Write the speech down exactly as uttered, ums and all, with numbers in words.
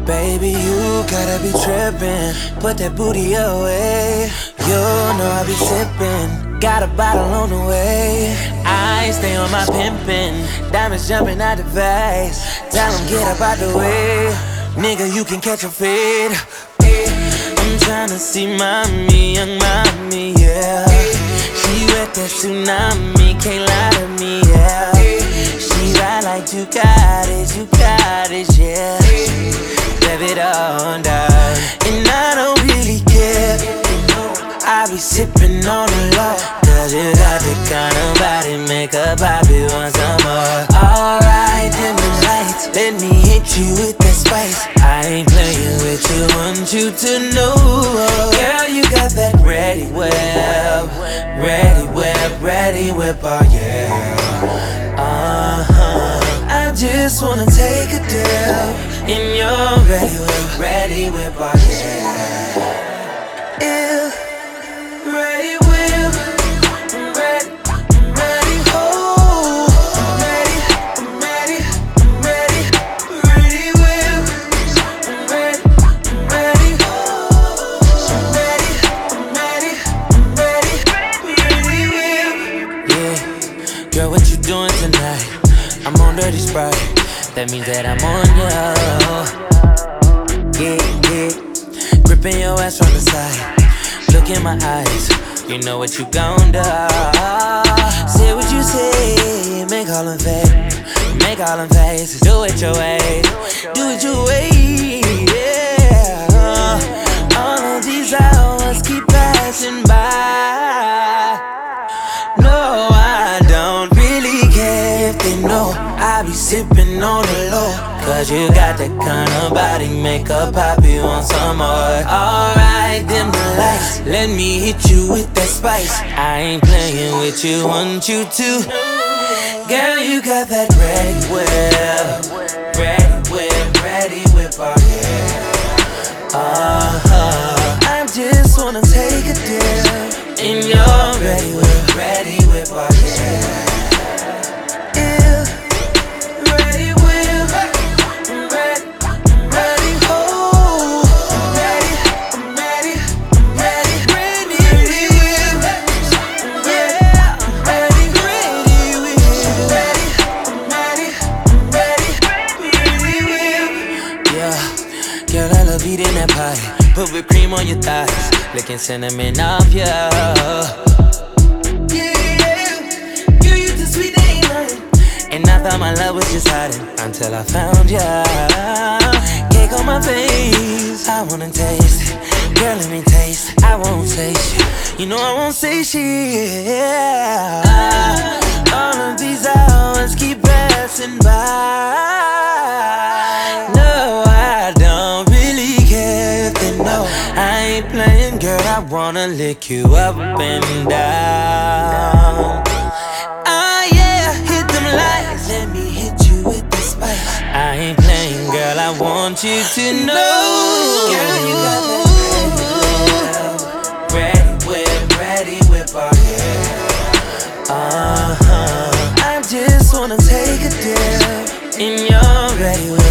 Baby, you gotta be trippin'. Put that booty away. You know I be sippin'. Got a bottle on the way. I stay on my pimpin'. Diamonds jumping out the vase. Tell 'em get up out the way. Nigga, you can catch a fade. I'm tryna see mommy, young mommy, yeah. She wet that tsunami, can't lie to me, yeah. She ride like you got it, you got it, yeah. Rev it on down, and I don't really care. I be sippin' on the low, cause you got the kind of body, make a poppy want some more. Alright, dim the lights, let me hit you with that spice. I ain't playing with you, want you to know. Girl, you got that ready whip, ready whip, ready whip, oh yeah. Uh-huh. I just wanna take a dip in your ready whip, ready whip, oh yeah. Yeah. Ready whip, I'm ready, I'm ready, oh, I'm ready, I'm ready, I'm ready, ready whip, I'm ready, I'm ready, oh, I'm ready, I'm ready, I'm ready, ready whip. Yeah, girl, what you doing tonight? I'm on Dirty Sprite, that means that I'm on you. Yeah, yeah, gripping your ass from the side. Look in my eyes, you know what you gon' do. Say what you say, make all them faces, make all them faces. Do it your way, do it your way, yeah. All of these hours keep passing by. No, I don't really care if they know I be sippin' on the low, cause you got that kind of body, make a poppy want some more. Alright, dim the lights, let me hit you with that spice. I ain't playing with you, want you to. Girl, you got that ready whip, ready whip, ready whip, oh yeah. Uh-huh. I just wanna take a dip in your ready whip, ready whip, oh yeah. Girl, I love eating that pie. Put whipped cream on your thighs, licking cinnamon off ya. Yeah, you used to sweet, they ain't lying. And I thought my love was just hiding until I found ya. Cake on my face, I wanna taste it. Girl, let me taste it. I won't say shit, you know I won't say shit. Yeah. All of these hours keep passing by. I ain't playing, girl, I wanna lick you up and down. Ah, yeah, hit them lights, let me hit you with the spice. I ain't playing, girl, I want you to know. Girl, you got that ready whip, ready whip, oh yeah. Uh-huh. I just wanna take a dip in your ready whip.